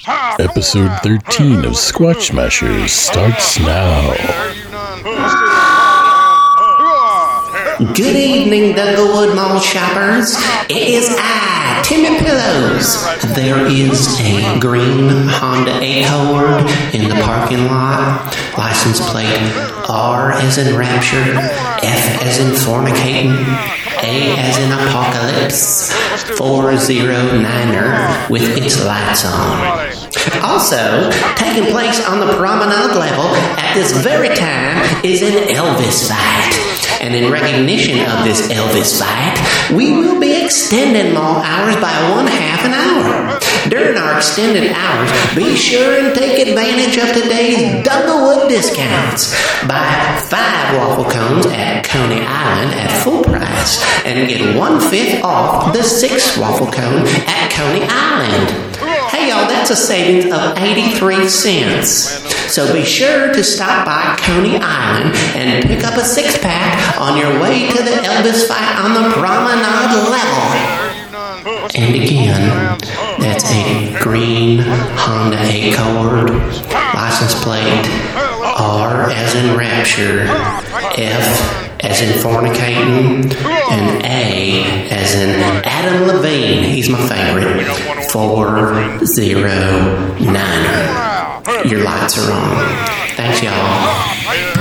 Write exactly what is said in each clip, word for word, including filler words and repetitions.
Episode thirteen of Squatch Smashers starts now. Good evening, Dunglewood Mall shoppers. It is I, Timmy Pillows. There is a green Honda Accord in the parking lot. License plate R as in Rapture, F as in Fornicating, A as in Apocalypse, four zero niner with its lights on. Also, taking place on the promenade level at this very time is an Elvis fight. And in recognition of this Elvis fight, we will be extending mall hours by one half an hour. During our extended hours, be sure and take advantage of today's Dunglewood discounts. Buy five waffle cones at Coney Island at full price and get one-fifth off the sixth waffle cone at Coney Island. Hey y'all, that's a savings of eighty-three cents. So be sure to stop by Coney Island and pick up a six-pack on your way to the Elvis fight on the promenade level. And again, that's a green Honda Accord, license plate R as in Rapture, F as in Fornicating, and A as in Adam Levine. He's my favorite. four zero niner. Your lights are on. Thanks, y'all.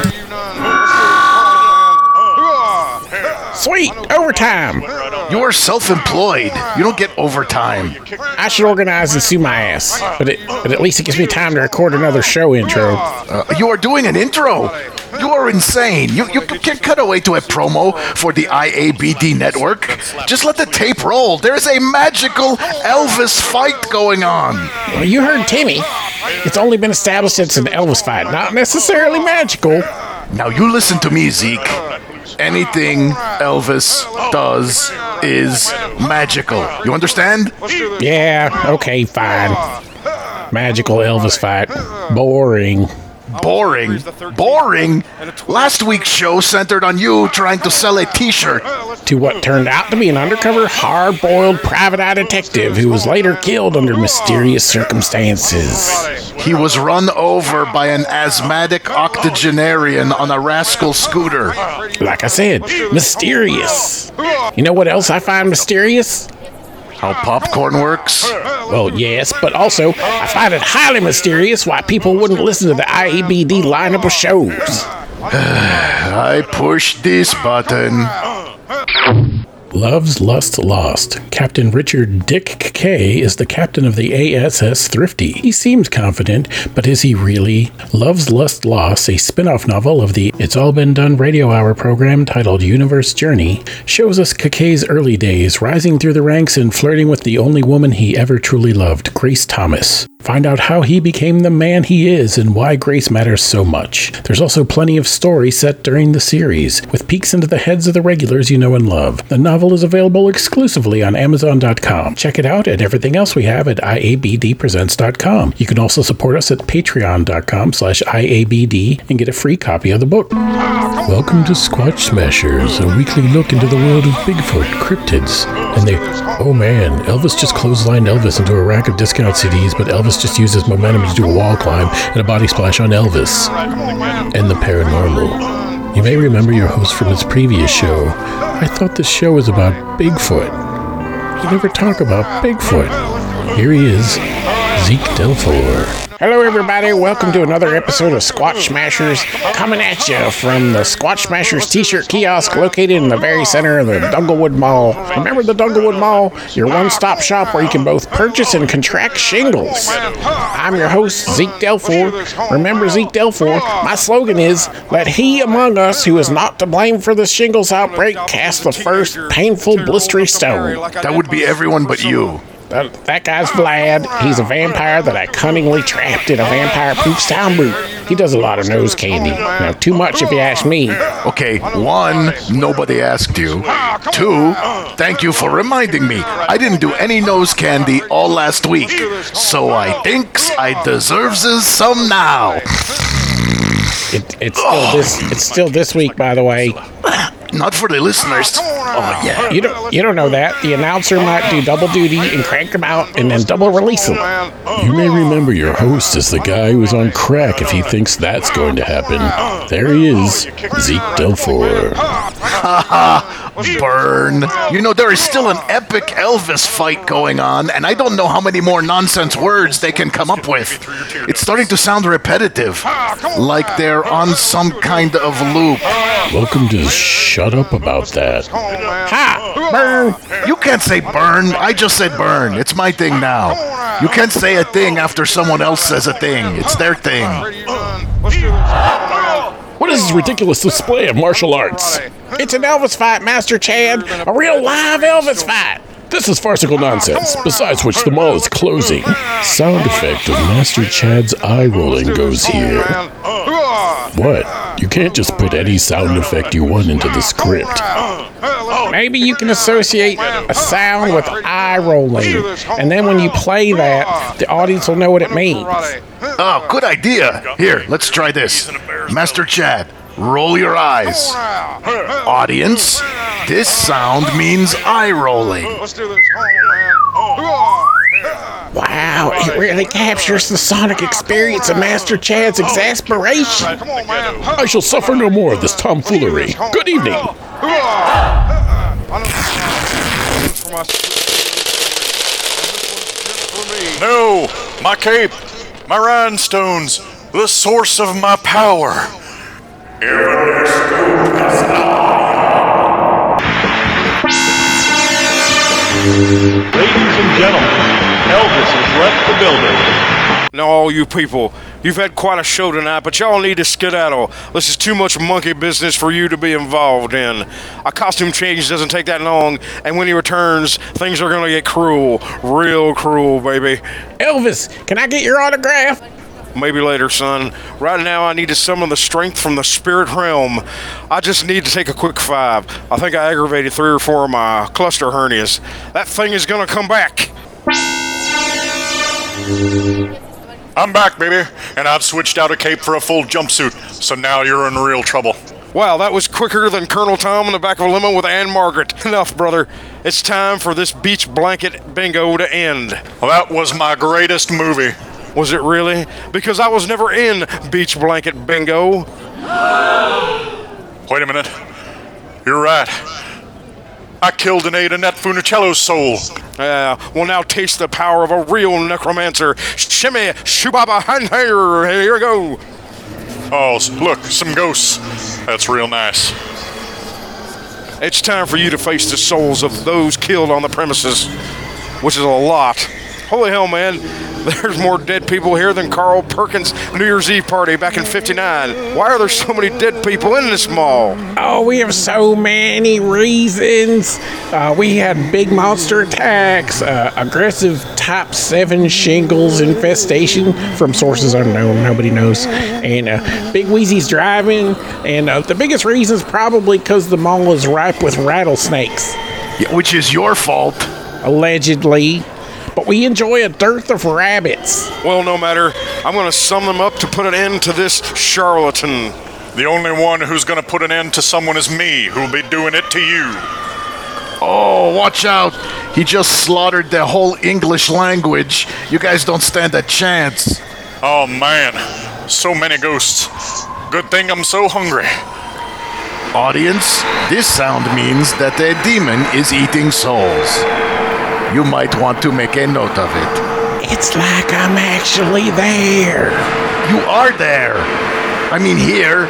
Sweet! Overtime! You're self-employed. You don't get overtime. I should organize and sue my ass. But, it, but at least it gives me time to record another show intro. Uh, you are doing an intro? You are insane. You, you can't cut away to a promo for the I A B D network. Just let the tape roll. There's a magical Elvis fight going on. Well, you heard Timmy. It's only been established it's an Elvis fight, not necessarily magical. Now you listen to me, Zeke. Anything Elvis does is magical. You understand? Yeah, okay, fine. Magical Elvis fight. Boring. Boring? Boring? Last week's show centered on you trying to sell a t-shirt. To what turned out to be an undercover, hard-boiled private eye detective who was later killed under mysterious circumstances. He was run over by an asthmatic octogenarian on a rascal scooter. Like I said, mysterious. You know what else I find mysterious? How popcorn works? Well, yes, but also, I find it highly mysterious why people wouldn't listen to the I A B D lineup of shows. I pushed this button. Love's Lust Lost. Captain Richard Dick Kay is the captain of the A S S Thrifty. He seems confident, but is he really? Love's Lust Lost, a spin-off novel of the It's All Been Done radio hour program titled Universe Journey, shows us Kay's early days, rising through the ranks and flirting with the only woman he ever truly loved, Grace Thomas. Find out how he became the man he is and why Grace matters so much. There's also plenty of story set during the series, with peeks into the heads of the regulars you know and love. The novel is available exclusively on Amazon dot com. Check it out and everything else we have at I A B D presents dot com. You can also support us at Patreon dot com slash I A B D and get a free copy of the book. Welcome to Squatch Smashers, a weekly look into the world of Bigfoot, cryptids, and they... Oh man, Elvis just clotheslined Elvis into a rack of discount C Ds, but Elvis just used his momentum to do a wall climb and a body splash on Elvis. And the paranormal. You may remember your host from his previous show. I thought this show was about Bigfoot. You never talk about Bigfoot. Here he is, Zeke Delfor. Hello everybody, welcome to another episode of Squatch Smashers, coming at you from the Squatch Smashers t-shirt kiosk located in the very center of the Dunglewood Mall. Remember the Dunglewood Mall? Your one-stop shop where you can both purchase and contract shingles. I'm your host, Zeke Delfor. Remember Zeke Delfor, my slogan is, let he among us who is not to blame for the shingles outbreak cast the first painful blistery stone. That would be everyone but you. That, that guy's Vlad. He's a vampire that I cunningly trapped in a vampire-proof sound booth. He does a lot of nose candy. Now, too much if you ask me. Okay, one, nobody asked you. Two, thank you for reminding me. I didn't do any nose candy all last week, so I thinks I deserves some now. It, it's still this. It's still this week, by the way. not for the listeners. Oh, yeah. You don't you don't know that. The announcer might do double duty and crank them out and then double release them. You may remember your host as the guy who's on crack if he thinks that's going to happen. There he is, Zeke Delfor. Burn. You know, there is still an epic Elvis fight going on, and I don't know how many more nonsense words they can come up with. It's starting to sound repetitive, like they're on some kind of loop. Welcome to Shut Up About That. Ha! Burn! You can't say burn. I just said burn. It's my thing now. You can't say a thing after someone else says a thing. It's their thing. What is this ridiculous display of martial arts? It's an Elvis fight, Master Chad. A real live Elvis fight. This is farcical nonsense, besides which the mall is closing. Sound effect of Master Chad's eye rolling goes here. What? You can't just put any sound effect you want into the script. Maybe you can associate a sound with eye rolling, and then when you play that, the audience will know what it means. Oh, good idea. Here, let's try this. Master Chad, roll your eyes. Audience, this sound means eye rolling. Wow, it really captures the sonic experience of Master Chad's exasperation. I shall suffer no more of this tomfoolery. Good evening. No, my cape, my rhinestones, the source of my power. Ladies and gentlemen, Elvis has left the building. Now, all you people, you've had quite a show tonight, but y'all need to skedaddle. This is too much monkey business for you to be involved in. A costume change doesn't take that long, and when he returns, things are gonna get cruel. Real cruel, baby. Elvis, can I get your autograph? Maybe later, son. Right now, I need to summon the strength from the spirit realm. I just need to take a quick five. I think I aggravated three or four of my cluster hernias. That thing is gonna come back. I'm back, baby, and I've switched out a cape for a full jumpsuit, so now you're in real trouble. Wow, that was quicker than Colonel Tom in the back of a limo with Anne Margaret. Enough, brother. It's time for this beach blanket bingo to end. Well, that was my greatest movie. Was it really? Because I was never in beach blanket bingo. Wait a minute. You're right. I killed and ate Annette Funicello's soul. Yeah, uh, well, now taste the power of a real necromancer. Shimmy, shubaba, and here, here we go. Oh, look, some ghosts. That's real nice. It's time for you to face the souls of those killed on the premises, which is a lot. Holy hell, man. There's more dead people here than Carl Perkins' New Year's Eve party back in fifty-nine. Why are there so many dead people in this mall? Oh, we have so many reasons. Uh, we had big monster attacks, uh, aggressive top seven shingles infestation from sources unknown, nobody knows, and uh, Big Wheezy's driving, and uh, the biggest reason is probably because the mall is ripe with rattlesnakes. Yeah, which is your fault. Allegedly. But we enjoy a dearth of rabbits. Well, no matter. I'm going to sum them up to put an end to this charlatan. The only one who's gonna put an end to someone is me, who'll be doing it to you. Oh, watch out. He just slaughtered the whole English language. You guys don't stand a chance. Oh man, so many ghosts. Good thing I'm so hungry. Audience, this sound means that a demon is eating souls. You might want to make a note of it. It's like I'm actually there. You are there. I mean, here.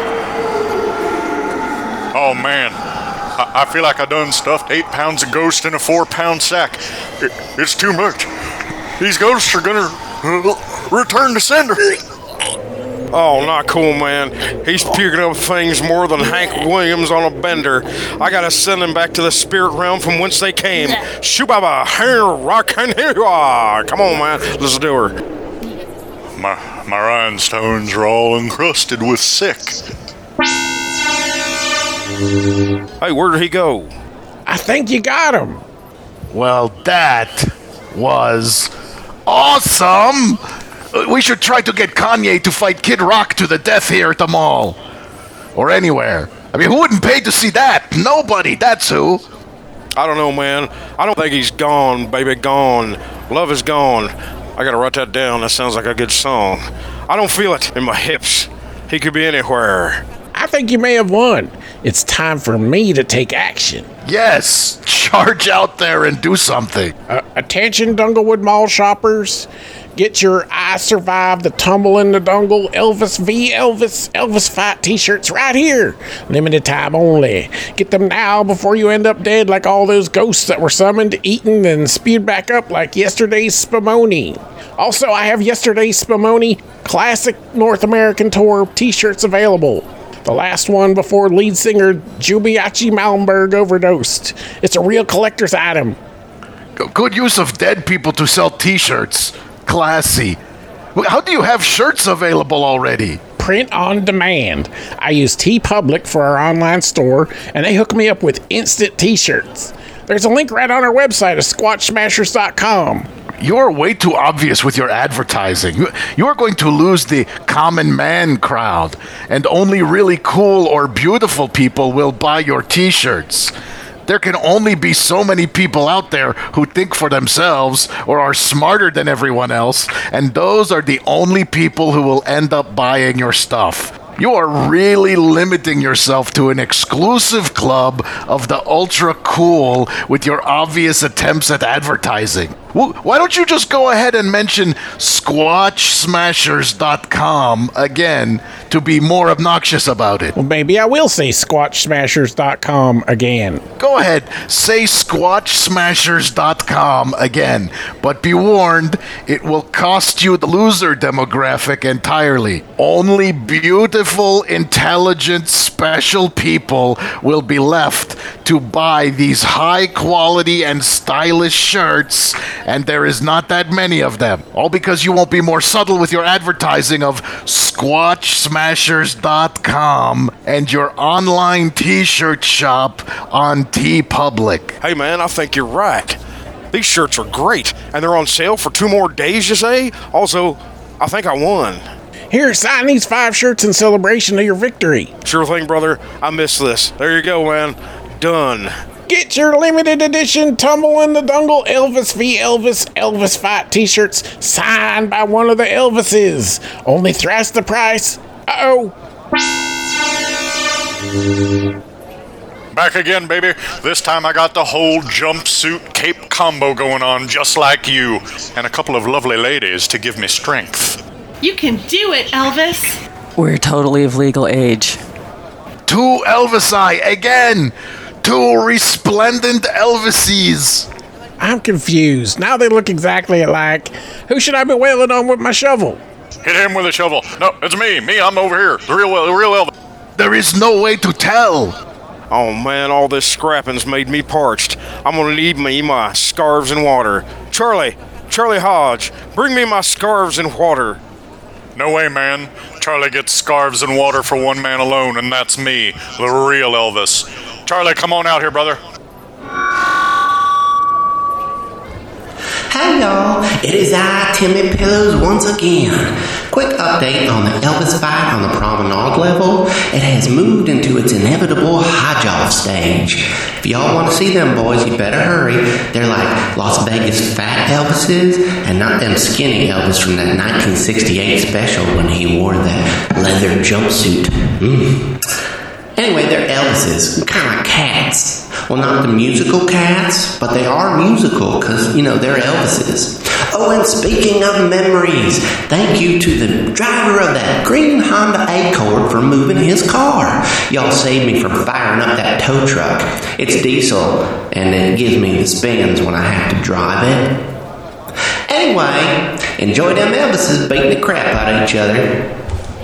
Oh man, I, I feel like I done stuffed eight pounds of ghost in a four pound sack. It, it's too much. These ghosts are gonna uh, return to sender. Oh, not cool, man. He's puking up things more than Hank Williams on a bender. I gotta send them back to the spirit realm from whence they came. Shubaba, here, rock, and here you are. Come on, man. Let's do her. My, my rhinestones are all encrusted with sick. Hey, where did he go? I think you got him. Well, that was awesome. Uh, We should try to get Kanye to fight Kid Rock to the death here at the mall. Or anywhere. I mean, who wouldn't pay to see that? Nobody, that's who. I don't know, man. I don't think he's gone, baby, gone. Love is gone. I gotta write that down. That sounds like a good song. I don't feel it in my hips. He could be anywhere. I think you may have won. It's time for me to take action. Yes, charge out there and do something. Uh, attention, Dunglewood Mall shoppers. Get your I Survived the Tumble in the Dungle Elvis v. Elvis Elvis Fight t-shirts right here. Limited time only. Get them now before you end up dead like all those ghosts that were summoned, eaten, and spewed back up like yesterday's Spumoni. Also, I have yesterday's Spumoni Classic North American Tour t-shirts available. The last one before lead singer Jubiachi Malmberg overdosed. It's a real collector's item. Good use of dead people to sell t-shirts. Classy. How do you have shirts available already? Print on demand. I use TeePublic for our online store, and they hook me up with instant t-shirts. There's a link right on our website at squatch smashers dot com. You're way too obvious with your advertising. You, you are going to lose the common man crowd, and only really cool or beautiful people will buy your t-shirts. There can only be so many people out there who think for themselves or are smarter than everyone else, and those are the only people who will end up buying your stuff. You are really limiting yourself to an exclusive club of the ultra cool with your obvious attempts at advertising. Why don't you just go ahead and mention squatch smashers dot com again to be more obnoxious about it? Well, maybe I will say squatch smashers dot com again. Go ahead, say squatch smashers dot com again, but be warned, it will cost you the loser demographic entirely. Only beautiful, intelligent, special people will be left to buy these high-quality and stylish shirts, and there is not that many of them. All because you won't be more subtle with your advertising of squatch smashers dot com and your online t-shirt shop on TeePublic. Hey, man, I think you're right. These shirts are great, and they're on sale for two more days, you say? Also, I think I won. Here, sign these five shirts in celebration of your victory. Sure thing, brother. I missed this. There you go, man. Done. Get your limited edition Tumble in the Dungle Elvis v. Elvis Elvis Fight t-shirts signed by one of the Elvises. Only thrice the price. Uh-oh. Back again, baby. This time I got the whole jumpsuit cape combo going on just like you. And a couple of lovely ladies to give me strength. You can do it, Elvis. We're totally of legal age. Two Elvisi again. Two resplendent Elvises. I'm confused. Now they look exactly alike. Who should I be wailing on with my shovel? Hit him with a shovel. No, it's me. Me, I'm over here. The real, the real Elvis. There is no way to tell. Oh, man, all this scrapping's made me parched. I'm gonna need me my scarves and water. Charlie, Charlie Hodge, bring me my scarves and water. No way, man. Charlie gets scarves and water for one man alone, and that's me, the real Elvis. Charlie, come on out here, brother. Hey y'all, it is I, Timmy Pillows, once again. Quick update on the Elvis fight on the promenade level. It has moved into its inevitable high-jaw stage. If y'all want to see them boys, you better hurry. They're like Las Vegas fat Elvises, and not them skinny Elvis from that nineteen sixty-eight special when he wore that leather jumpsuit. Mm. Anyway, they're Elvises, kind of like cats. Well, not the musical cats, but they are musical because, you know, they're Elvises. Oh, and speaking of memories, thank you to the driver of that green Honda Accord for moving his car. Y'all saved me from firing up that tow truck. It's diesel, and it gives me the spins when I have to drive it. Anyway, enjoy them Elvises beating the crap out of each other.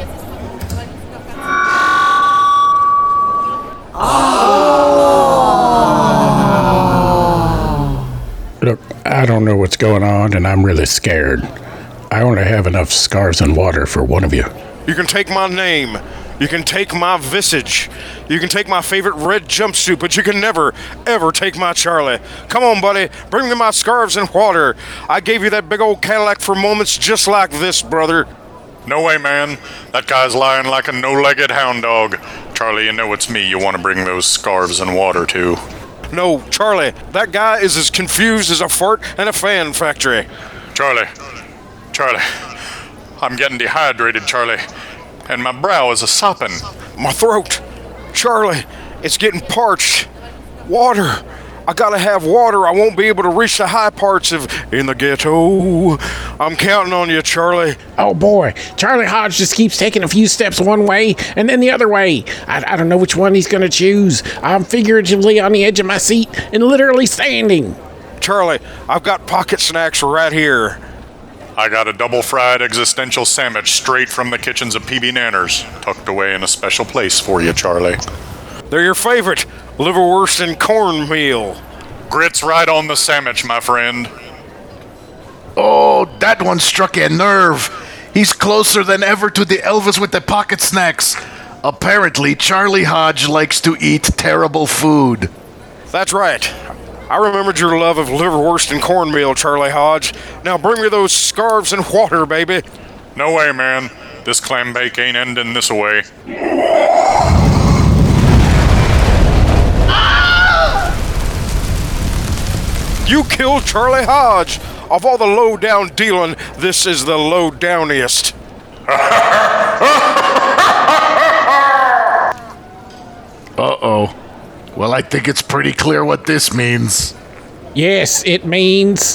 Look, I don't know what's going on, and I'm really scared. I only have enough scars and water for one of you. You can take my name. You can take my visage. You can take my favorite red jumpsuit, but you can never, ever take my Charlie. Come on, buddy. Bring me my scarves and water. I gave you that big old Cadillac for moments just like this, brother. No way, man. That guy's lying like a no-legged hound dog. Charlie, you know it's me you want to bring those scarves and water to. No, Charlie, that guy is as confused as a fart in a fan factory. Charlie, Charlie, I'm getting dehydrated, Charlie, and my brow is a sopping. My throat. Charlie, it's getting parched. Water. I gotta have water. I won't be able to reach the high parts of in the ghetto. I'm counting on you, Charlie. Oh boy, Charlie Hodge just keeps taking a few steps one way and then the other way. I, I don't know which one he's gonna choose. I'm figuratively on the edge of my seat and literally standing. Charlie, I've got pocket snacks right here. I got a double-fried existential sandwich straight from the kitchens of P B Nanners, tucked away in a special place for you, Charlie. They're your favorite. Liverwurst and cornmeal. Grits right on the sandwich, my friend. Oh, that one struck a nerve. He's closer than ever to the Elvis with the pocket snacks. Apparently, Charlie Hodge likes to eat terrible food. That's right. I remembered your love of liverwurst and cornmeal, Charlie Hodge. Now bring me those scarves and water, baby. No way, man. This clam bake ain't ending this way. You killed Charlie Hodge. Of all the low-down dealing, this is the low-downiest. Uh-oh. Well, I think it's pretty clear what this means. Yes, it means...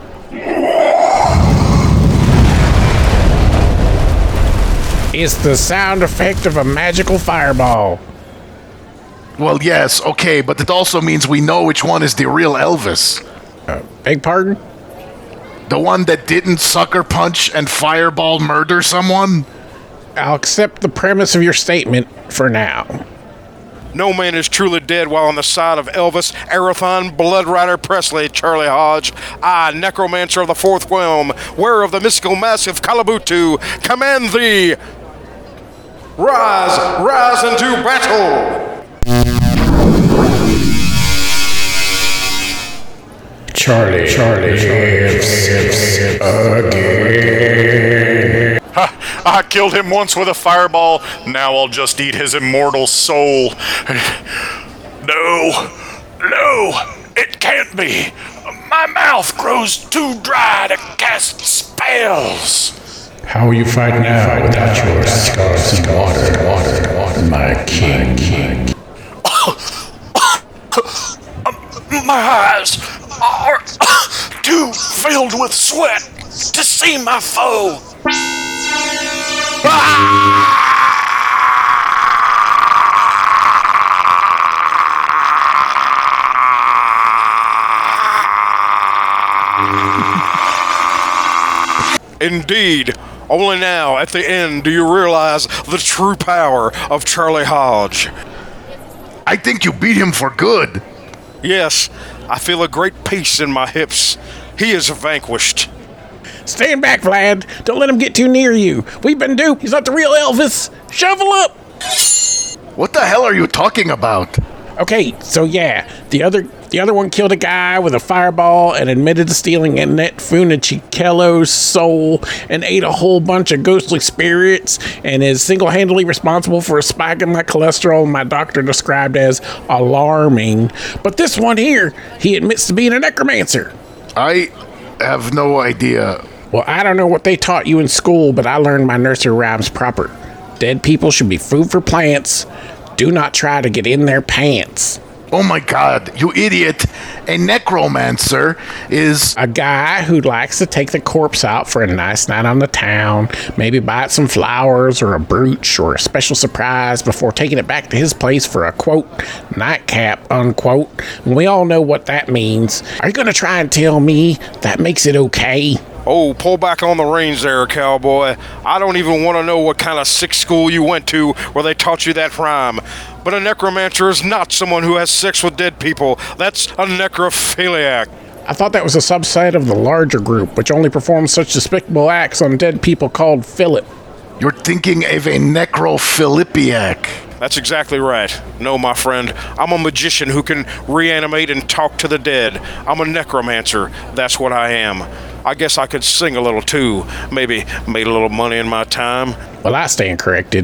It's the sound effect of a magical fireball. Well, yes, okay, but it also means we know which one is the real Elvis. Uh, beg pardon? The one that didn't sucker punch and fireball murder someone? I'll accept the premise of your statement for now. No man is truly dead while on the side of Elvis, Arathon, Blood Rider Presley, Charlie Hodge. I, necromancer of the fourth realm, wearer of the mystical mask of Kalabutu, command thee. Rise, rise into battle! Charlie, Charlie lives again. Ha! I killed him once with a fireball. Now I'll just eat his immortal soul. No, no, it can't be. My mouth grows too dry to cast spells. How will you fight now without your scarves and water, water, water, my king? king. My eyes are too filled with sweat to see my foe. Indeed. Only now, at the end, do you realize the true power of Charlie Hodge. I think you beat him for good. Yes, I feel a great peace in my hips. He is vanquished. Stand back, Vlad. Don't let him get too near you. We've been duped. He's not the real Elvis. Shovel up. What the hell are you talking about? Okay, so yeah, the other the other one killed a guy with a fireball and admitted to stealing Annette Funicello's soul and ate a whole bunch of ghostly spirits and is single-handedly responsible for a spike in my cholesterol my doctor described as alarming. But this one here, he admits to being a necromancer. I have no idea. Well, I don't know what they taught you in school, but I learned my nursery rhymes proper. Dead people should be food for plants. Do not try to get in their pants. Oh my god, you idiot. A necromancer is a guy who likes to take the corpse out for a nice night on the town, maybe buy it some flowers or a brooch or a special surprise before taking it back to his place for a, quote, nightcap, unquote. And we all know what that means. Are you going to try and tell me that makes it okay? Oh, pull back on the reins there, cowboy. I don't even want to know what kind of sick school you went to where they taught you that rhyme. But a necromancer is not someone who has sex with dead people. That's a necrophiliac. I thought that was a subset of the larger group, which only performs such despicable acts on dead people called Philip. You're thinking of a necrophilipiac. That's exactly right. No, my friend, I'm a magician who can reanimate and talk to the dead. I'm a necromancer. That's what I am. I guess I could sing a little too. Maybe made a little money in my time. Well, I stand corrected.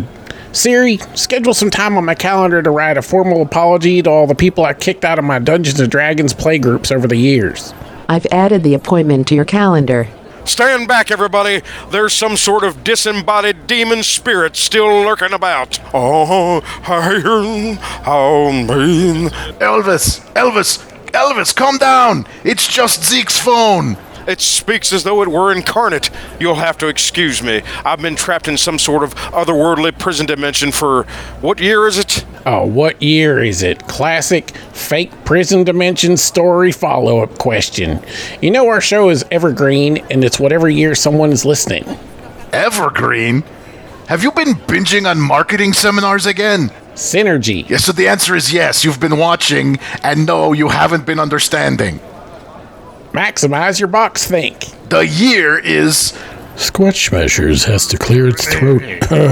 Siri, schedule some time on my calendar to write a formal apology to all the people I kicked out of my Dungeons and Dragons playgroups over the years. I've added the appointment to your calendar. Stand back, everybody. There's some sort of disembodied demon spirit still lurking about. Oh, Iron, how mean. Elvis, Elvis, Elvis, calm down. It's just Zeke's phone. It speaks as though it were incarnate. You'll have to excuse me. I've been trapped in some sort of otherworldly prison dimension for... what year is it? Oh, what year is it? Classic fake prison dimension story follow-up question. You know our show is evergreen, and it's whatever year someone is listening. Evergreen? Have you been binging on marketing seminars again? Synergy. Yes, so the answer is yes, you've been watching, and no, you haven't been understanding. Maximize your box think. The year is... Squatch Smashers has to clear its throat.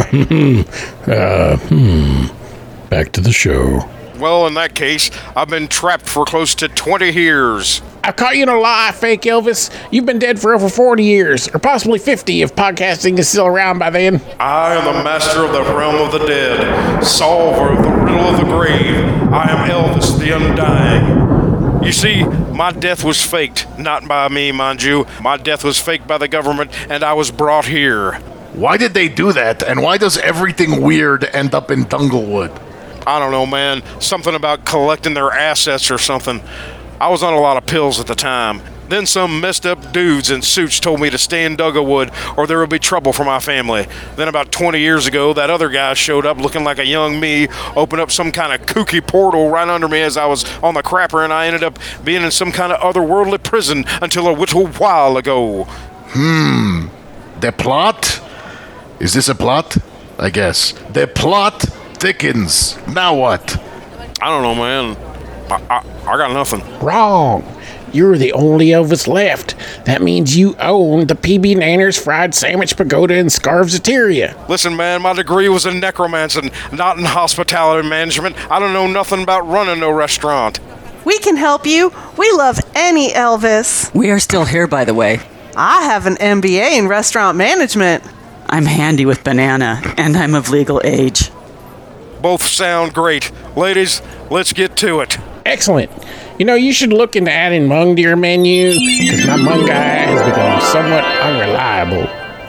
uh, hmm. Back to the show. Well, in that case, I've been trapped for close to twenty years. I caught you in a lie, fake Elvis. You've been dead for over forty years, or possibly fifty if podcasting is still around by then. I am the master of the realm of the dead, solver of the riddle of the grave. I am Elvis the Undying. You see, my death was faked, not by me, mind you. My death was faked by the government, and I was brought here. Why did they do that, and why does everything weird end up in Dunglewood? I don't know, man. Something about collecting their assets or something. I was on a lot of pills at the time. Then some messed up dudes in suits told me to stay in Dunglewood or there would be trouble for my family. Then about twenty years ago, that other guy showed up looking like a young me, opened up some kind of kooky portal right under me as I was on the crapper, and I ended up being in some kind of otherworldly prison until a little while ago. Hmm. The plot? Is this a plot? I guess. The plot thickens. Now what? I don't know, man. I, I, I got nothing. Wrong. You're the only Elvis left. That means you own the P B Nanners Fried Sandwich Pagoda in Scarvzateria. Listen, man, my degree was in necromancy, not in hospitality management. I don't know nothing about running no restaurant. We can help you. We love any Elvis. We are still here, by the way. I have an M B A in restaurant management. I'm handy with banana, and I'm of legal age. Both sound great. Ladies, let's get to it. Excellent. You know, you should look into adding Mung to your menu, because my Mung guy has become somewhat unreliable.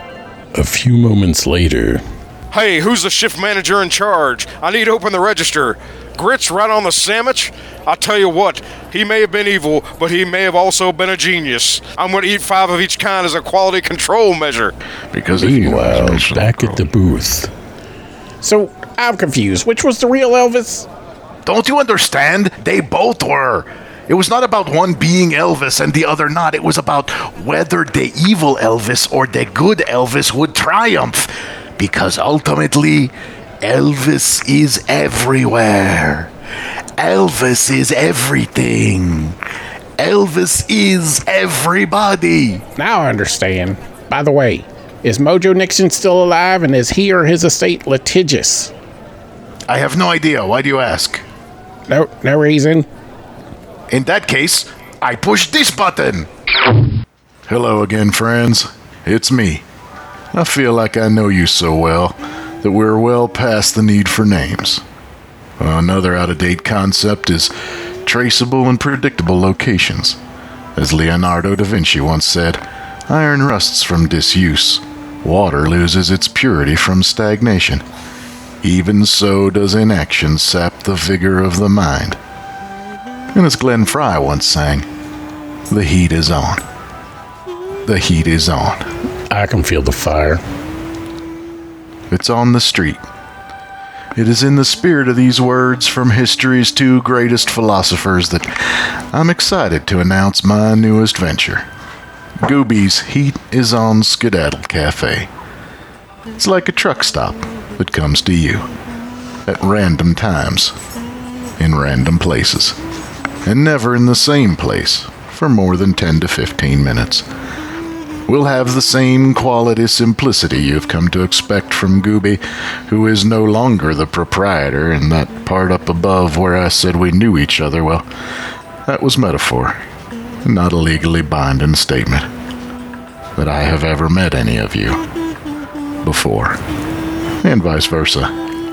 A few moments later. Hey, who's the shift manager in charge? I need to open the register. Grits right on the sandwich? I tell you what, he may have been evil, but he may have also been a genius. I'm going to eat five of each kind as a quality control measure. Because Meanwhile, back at the booth. So, I'm confused. Which was the real Elvis? Don't you understand? They both were. It was not about one being Elvis and the other not. It was about whether the evil Elvis or the good Elvis would triumph. Because ultimately, Elvis is everywhere. Elvis is everything. Elvis is everybody. Now I understand. By the way, is Mojo Nixon still alive, and is he or his estate litigious? I have no idea. Why do you ask? No, no reason. In that case, I push this button. Hello again, friends. It's me. I feel like I know you so well that we're well past the need for names. Another out-of-date concept is traceable and predictable locations. As Leonardo da Vinci once said, iron rusts from disuse. Water loses its purity from stagnation. Even so does inaction sap the vigor of the mind. And as Glenn Fry once sang, the heat is on. The heat is on. I can feel the fire. It's on the street. It is in the spirit of these words from history's two greatest philosophers that I'm excited to announce my newest venture. Gooby's Heat is on Skedaddle Cafe. It's like a truck stop that comes to you at random times, in random places, and never in the same place for more than ten to fifteen minutes. We'll have the same quality simplicity you've come to expect from Gooby, who is no longer the proprietor, and that part up above where I said we knew each other, well, that was metaphor, not a legally binding statement. That I have ever met any of you before, and vice versa.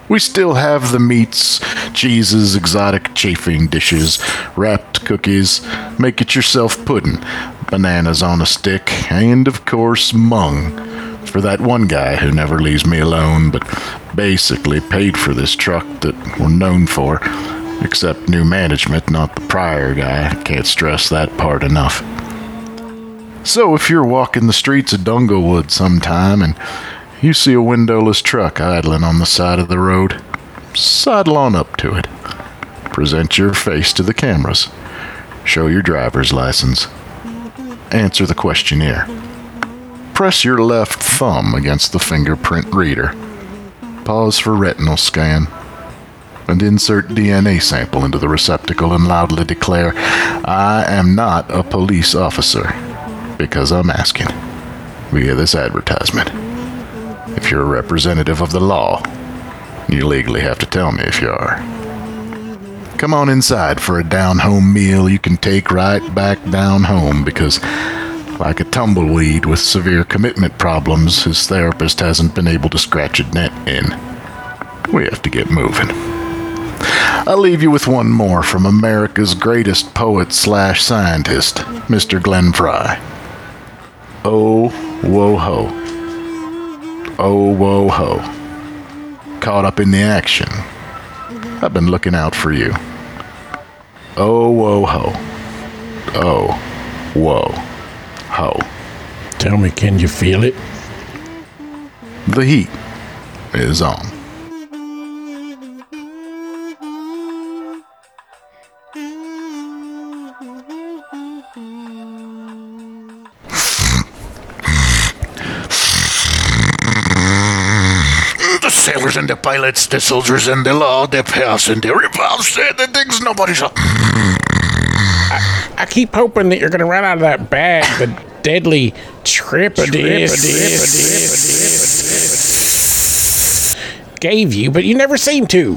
We still have the meats, cheeses, exotic chafing dishes, wrapped cookies, make-it-yourself pudding, bananas on a stick, and, of course, mung. For that one guy who never leaves me alone, but basically paid for this truck that we're known for. Except new management, not the prior guy. I can't stress that part enough. So if you're walking the streets of Dunglewood sometime and you see a windowless truck idling on the side of the road, sidle on up to it. Present your face to the cameras. Show your driver's license. Answer the questionnaire. Press your left thumb against the fingerprint reader. Pause for retinal scan. And insert D N A sample into the receptacle and loudly declare, I am not a police officer, because I'm asking, via this advertisement. If you're a representative of the law, you legally have to tell me if you are. Come on inside for a down-home meal you can take right back down home, because like a tumbleweed with severe commitment problems, his therapist hasn't been able to scratch a dent in. We have to get moving. I'll leave you with one more from America's greatest poet slash scientist, Mister Glenn Fry. Oh, whoa ho. Oh, whoa ho. Caught up in the action. I've been looking out for you. Oh, whoa ho. Oh, whoa ho. Tell me, can you feel it? The heat is on. The sailors and the pilots, the soldiers and the law, the pals and the revolves, the things nobody's... I, I keep hoping that you're going to run out of that bag, the deadly Tripodis gave you, but you never seem to.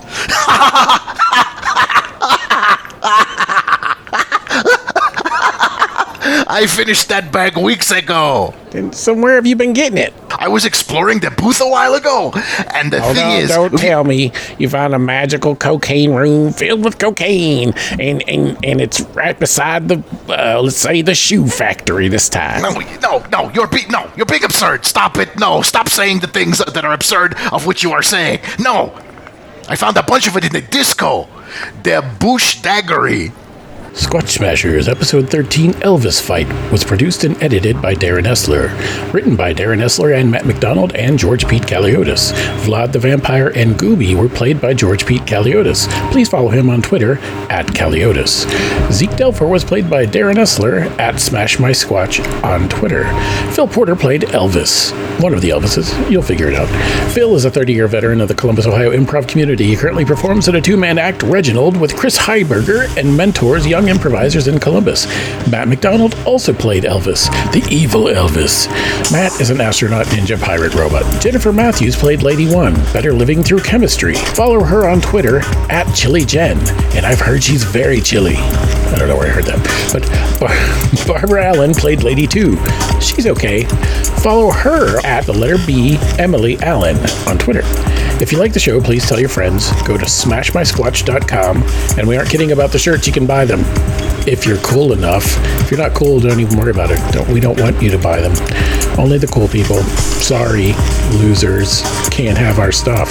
I finished that bag weeks ago. Then somewhere have you been getting it? I was exploring the booth a while ago, and the oh, thing no, is... Don't tell me you found a magical cocaine room filled with cocaine, and, and, and it's right beside the, uh, let's say, the shoe factory this time. No, no, no, you're be- no, you're being absurd. Stop it. No, stop saying the things that are absurd of which you are saying. No, I found a bunch of it in the disco. The Bush Daggery. Squatch Smashers Episode thirteen Elvis Fight was produced and edited by Darren Essler. Written by Darren Essler and Matt McDonald and George Pete Galiotis. Vlad the Vampire and Gooby were played by George Pete Galiotis. Please follow him on Twitter at Galiotis. Zeke Delfer was played by Darren Essler at Smash My Squatch on Twitter. Phil Porter played Elvis. One of the Elvises. You'll figure it out. Phil is a thirty-year veteran of the Columbus, Ohio improv community. He currently performs at a two-man act, Reginald, with Chris Heiberger and mentors young improvisers in Columbus. Matt McDonald also played Elvis, the evil Elvis. Matt is an astronaut ninja pirate robot. Jennifer Matthews played Lady One, better living through chemistry. Follow her on Twitter at Chili Jen, and I've heard she's very chilly. I don't know where I heard that, but Bar- Barbara Allen played Lady Two. She's okay. Follow her at the letter B, Emily Allen on Twitter. If you like the show, please tell your friends. Go to smash my squatch dot com, and we aren't kidding about the shirts. You can buy them if you're cool enough. If you're not cool, don't even worry about it. Don't, we don't want you to buy them. Only the cool people. Sorry, losers, can't have our stuff.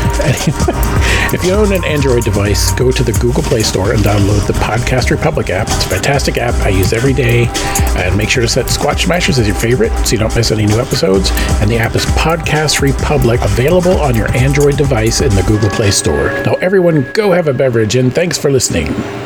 If you own an Android device, go to the Google Play Store and download the Podcast Republic app. It's a fantastic app I use every day. And make sure to set Squatch Smashers as your favorite so you don't miss any new episodes. And the app is Podcast Republic, available on your Android device in the Google Play Store. Now everyone, go have a beverage, and thanks for listening.